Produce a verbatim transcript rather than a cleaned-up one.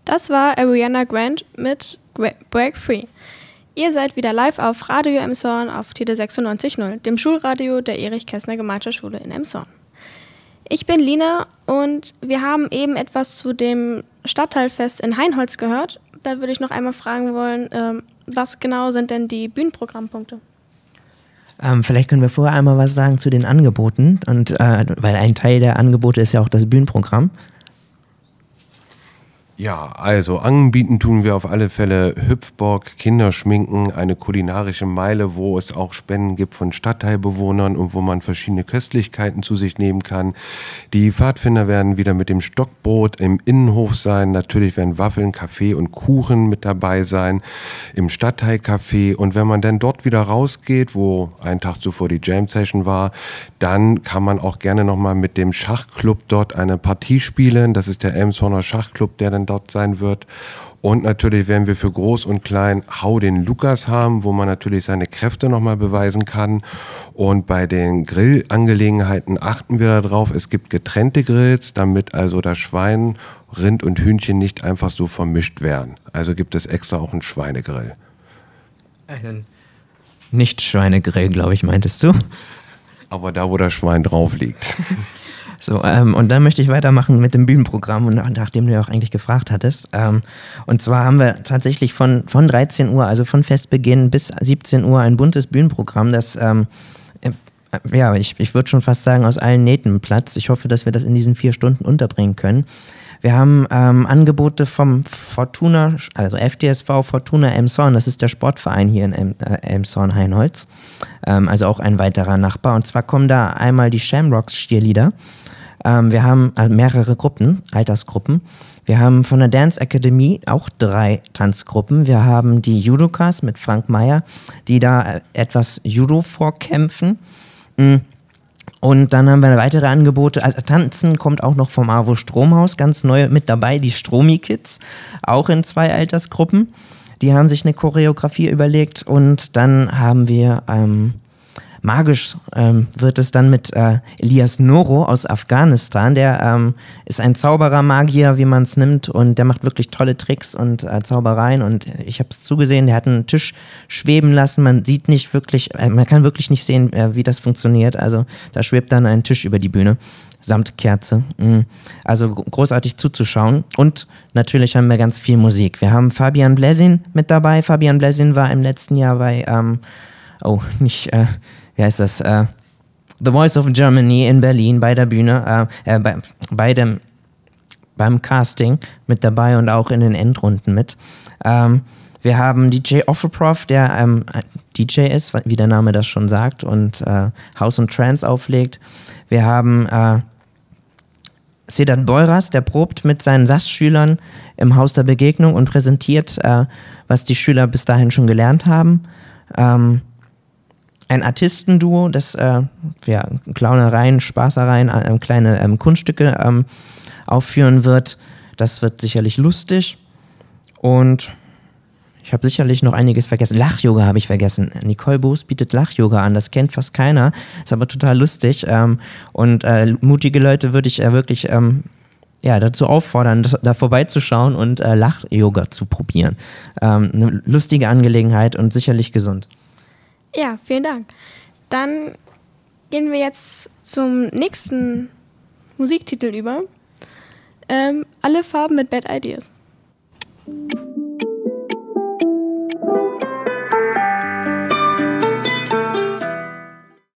Das war Ariana Grande mit Break Free. Ihr seid wieder live auf Radio Emshorn auf T D sechsundneunzig Komma null, dem Schulradio der Erich-Kästner-Gemeinschaftsschule in Emshorn. Ich bin Lina und wir haben eben etwas zu dem Stadtteilfest in Hainholz gehört. Da würde ich noch einmal fragen wollen, ähm, was genau sind denn die Bühnenprogrammpunkte? Ähm, vielleicht können wir vorher einmal was sagen zu den Angeboten, und äh, weil ein Teil der Angebote ist ja auch das Bühnenprogramm. Ja, also anbieten tun wir auf alle Fälle Hüpfburg, Kinderschminken, eine kulinarische Meile, wo es auch Spenden gibt von Stadtteilbewohnern und wo man verschiedene Köstlichkeiten zu sich nehmen kann. Die Pfadfinder werden wieder mit dem Stockbrot im Innenhof sein. Natürlich werden Waffeln, Kaffee und Kuchen mit dabei sein im Stadtteilcafé. Und wenn man dann dort wieder rausgeht, wo einen Tag zuvor die Jam-Session war, dann kann man auch gerne nochmal mit dem Schachclub dort eine Partie spielen. Das ist der Elmshorner Schachclub, der dann dort sein wird. Und natürlich werden wir für Groß und Klein Hau den Lukas haben, wo man natürlich seine Kräfte nochmal beweisen kann. Und bei den Grillangelegenheiten achten wir darauf, es gibt getrennte Grills, damit also das Schwein, Rind und Hühnchen nicht einfach so vermischt werden. Also gibt es extra auch einen Schweinegrill. Einen Nicht-Schweinegrill, glaube ich, meintest du? Aber da, wo das Schwein drauf liegt. So, ähm, und dann möchte ich weitermachen mit dem Bühnenprogramm, und nachdem du ja auch eigentlich gefragt hattest. Ähm, und zwar haben wir tatsächlich von, von dreizehn Uhr, also von Festbeginn bis siebzehn Uhr, ein buntes Bühnenprogramm, das, ähm, äh, ja, ich, ich würde schon fast sagen, aus allen Nähten platzt. Ich hoffe, dass wir das in diesen vier Stunden unterbringen können. Wir haben ähm, Angebote vom Fortuna, also F D S V Fortuna Emshorn, das ist der Sportverein hier in em, äh, Emshorn-Hainholz, ähm, also auch ein weiterer Nachbar. Und zwar kommen da einmal die Shamrocks Cheerleader. Ähm, wir haben äh, mehrere Gruppen, Altersgruppen. Wir haben von der Dance Academy auch drei Tanzgruppen. Wir haben die Judokas mit Frank Meyer, die da äh, etwas Judo vorkämpfen. Mhm. Und dann haben wir weitere Angebote. Also Tanzen kommt auch noch vom AWO Stromhaus, ganz neu mit dabei, die Stromi-Kids, auch in zwei Altersgruppen. Die haben sich eine Choreografie überlegt, und dann haben wir ähm, magisch ähm, wird es dann mit äh, Elias Noro aus Afghanistan. Der ähm, ist ein Zauberer, Magier, wie man es nimmt, und der macht wirklich tolle Tricks und äh, Zaubereien, und ich habe es zugesehen, der hat einen Tisch schweben lassen, man sieht nicht wirklich, äh, man kann wirklich nicht sehen, äh, wie das funktioniert, also da schwebt dann ein Tisch über die Bühne, samt Kerze, mhm. Also großartig zuzuschauen, und natürlich haben wir ganz viel Musik. Wir haben Fabian Blesin mit dabei. Fabian Blesin war im letzten Jahr bei, ähm, oh, nicht, äh, wie heißt das, äh, The Voice of Germany in Berlin bei der Bühne, äh, äh, bei, bei dem, beim Casting mit dabei und auch in den Endrunden mit. Ähm, wir haben D J Offerprof, der ähm, D J ist, wie der Name das schon sagt, und äh, House und Trance auflegt. Wir haben äh, Sedat Beuras, der probt mit seinen S A S-Schülern im Haus der Begegnung und präsentiert, äh, was die Schüler bis dahin schon gelernt haben. Ähm, Ein Artistenduo, das äh, ja, Clownereien, Spaßereien, äh, kleine ähm, Kunststücke ähm, aufführen wird. Das wird sicherlich lustig. Und ich habe sicherlich noch einiges vergessen. Lach-Yoga habe ich vergessen. Nicole Boos bietet Lach-Yoga an. Das kennt fast keiner. Ist aber total lustig. Ähm, und äh, mutige Leute würde ich äh, wirklich ähm, ja, dazu auffordern, das, da vorbeizuschauen und äh, Lach-Yoga zu probieren. Ähm, eine lustige Angelegenheit und sicherlich gesund. Ja, vielen Dank. Dann gehen wir jetzt zum nächsten Musiktitel über. Ähm, Alle Farben mit Bad Ideas.